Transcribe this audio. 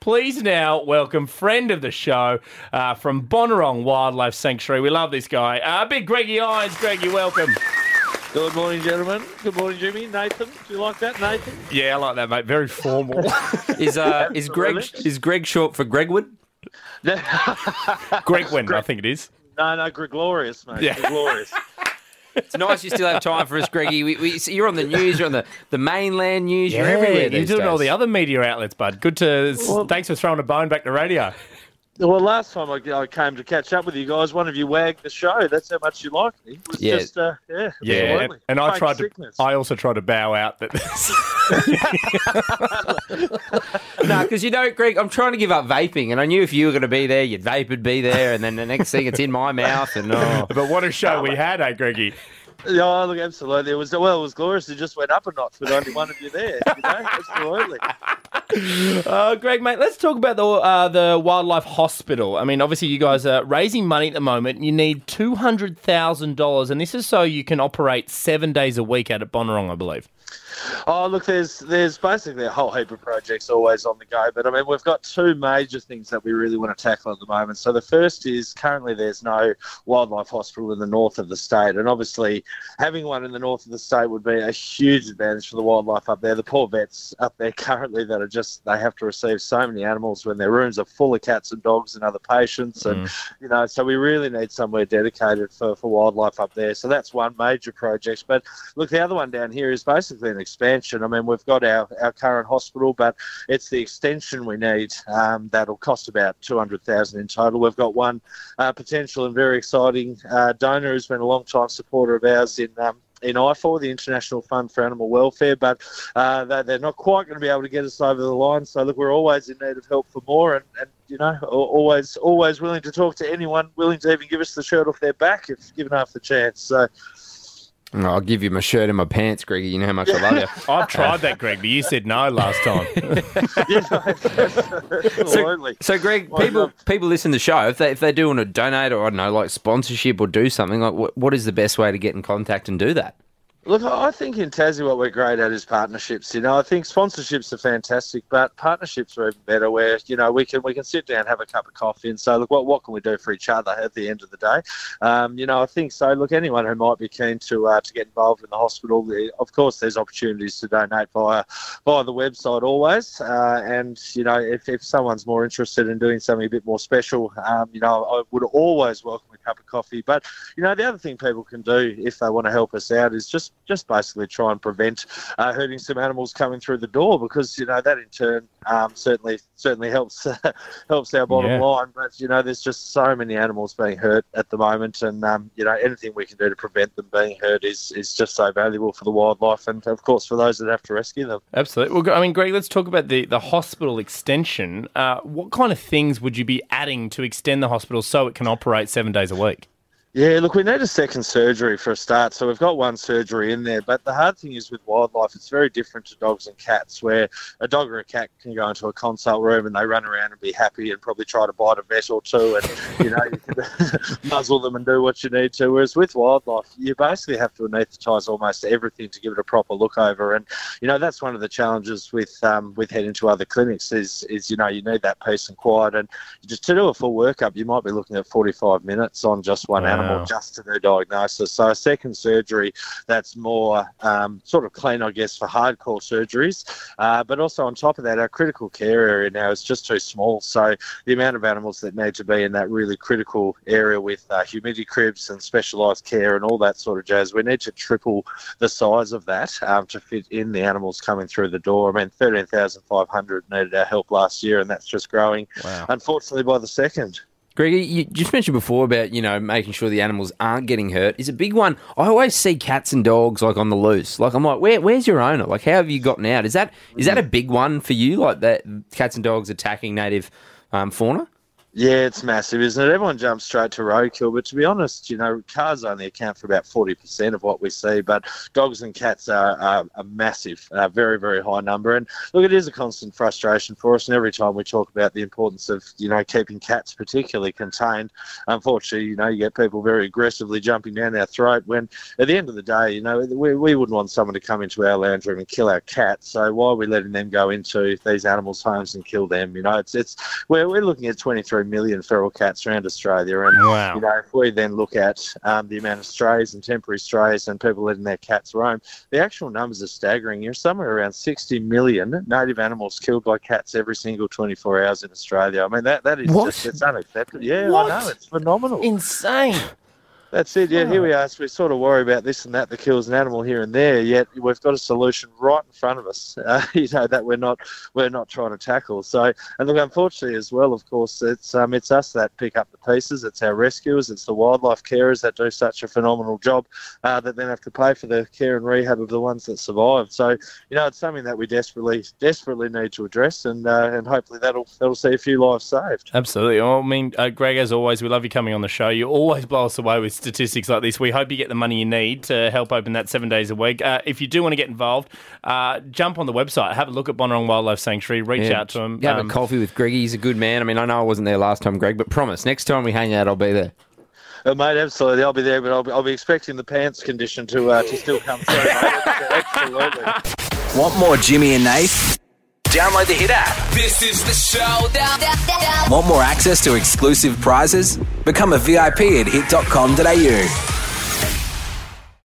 please now welcome friend of the show from Bonnarong Wildlife Sanctuary. We love this guy. Big Greggy Irons. Greggy, welcome. Good morning, gentlemen. Good morning, Jimmy. Nathan, do you like that, Nathan? Yeah, I like that, mate. Very formal. Is Greg short for Gregwood? Gregwin, I think it is. No, Gregorious, mate. Yeah. Gregorious. It's nice you still have time for us, Greggy. You're on the news, you're on the mainland news, you're everywhere You're these doing days. all the other media outlets, bud. Thanks for throwing a bone back to radio. Well, last time I came to catch up with you guys, one of you wagged the show. That's how much you liked me. It was just, absolutely. And Fake I also tried to bow out that. No, because Greg, I'm trying to give up vaping, and I knew if you were going to be there, your vape would be there, and then the next thing it's in my mouth. And But what a show we had, Greggy? Yeah, look, absolutely. It was glorious. It just went up a notch with only one of you there. Absolutely. Greg, mate, let's talk about the Wildlife Hospital. I mean, obviously you guys are raising money at the moment. You need $200,000, and this is so you can operate 7 days a week out at Bonnarong, I believe. Oh, look, there's basically a whole heap of projects always on the go, but I mean, we've got two major things that we really want to tackle at the moment. So the first is currently there's no wildlife hospital in the north of the state, and obviously having one in the north of the state would be a huge advantage for the wildlife up there. The poor vets up there currently that they have to receive so many animals when their rooms are full of cats and dogs and other patients, and so we really need somewhere dedicated for wildlife up there. So that's one major project. But look, the other one down here is basically an expansion. I mean, we've got our current hospital, but it's the extension we need that'll cost about $200,000 in total. We've got one potential and very exciting donor who's been a long-time supporter of ours in IFAW, the International Fund for Animal Welfare, but they're not quite going to be able to get us over the line. So look, we're always in need of help for more, and always willing to talk to anyone willing to even give us the shirt off their back if given half the chance. So. I'll give you my shirt and my pants, Greggy. You know how much I love you. I've tried that, Greg, but you said no last time. Absolutely. So Greg, people listen to the show. If they do want to donate or, I don't know, like sponsorship or do something, like what is the best way to get in contact and do that? Look, I think in Tassie what we're great at is partnerships. I think sponsorships are fantastic, but partnerships are even better where, we can sit down, have a cup of coffee and say, look, what can we do for each other at the end of the day? I think so. Look, anyone who might be keen to get involved in the hospital, of course, there's opportunities to donate via the website always. And, if someone's more interested in doing something a bit more special, I would always welcome a cup of coffee. But, the other thing people can do if they want to help us out is just basically try and prevent hurting some animals coming through the door, because that in turn certainly helps our bottom line. But there's just so many animals being hurt at the moment, and anything we can do to prevent them being hurt is just so valuable for the wildlife, and of course for those that have to rescue them. Absolutely. Well, I mean, Greg, let's talk about the hospital extension. What kind of things would you be adding to extend the hospital so it can operate 7 days a week? Yeah, look, we need a second surgery for a start. So we've got one surgery in there. But the hard thing is with wildlife, it's very different to dogs and cats, where a dog or a cat can go into a consult room and they run around and be happy and probably try to bite a vet or two, and, you can muzzle them and do what you need to. Whereas with wildlife, you basically have to anaesthetise almost everything to give it a proper look over. And, that's one of the challenges with heading to other clinics is you need that peace and quiet. And just to do a full workup, you might be looking at 45 minutes on just one animal just to do diagnosis. So a second surgery that's more sort of clean, I guess, for hardcore surgeries. But also on top of that, our critical care area now is just too small. So the amount of animals that need to be in that really critical area with humidity cribs and specialised care and all that sort of jazz, we need to triple the size of that to fit in the animals coming through the door. I mean, 13,500 needed our help last year, and that's just growing, unfortunately, by the second. Greggy, you just mentioned before about, making sure the animals aren't getting hurt. Is a big one. I always see cats and dogs, like, on the loose. Like, I'm like, where's your owner? Like, how have you gotten out? Is that a big one for you, like that cats and dogs attacking native fauna? Yeah, it's massive, isn't it? Everyone jumps straight to roadkill, but to be honest, cars only account for about 40% of what we see, but dogs and cats are a massive, very, very high number. And look, it is a constant frustration for us, and every time we talk about the importance of, keeping cats particularly contained, unfortunately, you get people very aggressively jumping down our throat when, at the end of the day, we wouldn't want someone to come into our lounge room and kill our cat, so why are we letting them go into these animals' homes and kill them? We're looking at 23 million feral cats around Australia, and wow. If we then look at the amount of strays and temporary strays and people letting their cats roam, the actual numbers are staggering. You're somewhere around 60 million native animals killed by cats every single 24 hours in Australia. I mean, that is it's unacceptable. Yeah, what? I know, it's phenomenal. Insane. That's it, yeah, here we are. So we sort of worry about this and that kills an animal here and there, yet we've got a solution right in front of us, that we're not trying to tackle. So, and look, unfortunately as well, of course, it's us that pick up the pieces, it's our rescuers, it's the wildlife carers that do such a phenomenal job that then have to pay for the care and rehab of the ones that survive. So, it's something that we desperately need to address, and hopefully that'll see a few lives saved. Absolutely. Well, I mean, Greg, as always, we love you coming on the show. You always blow us away with statistics like this. We hope you get the money you need to help open that 7 days a week. If you do want to get involved, jump on the website, have a look at Bonorong Wildlife Sanctuary, reach out to him. Have a coffee with Greg. He's a good man. I mean, I know I wasn't there last time, Greg, but promise, next time we hang out, I'll be there. Mate, absolutely. I'll be there, but I'll be expecting the pants condition to still come through, mate. Absolutely. Want more Jimmy and Nath? Download the Hit app. This is the show. Want more access to exclusive prizes? Become a VIP at hit.com.au.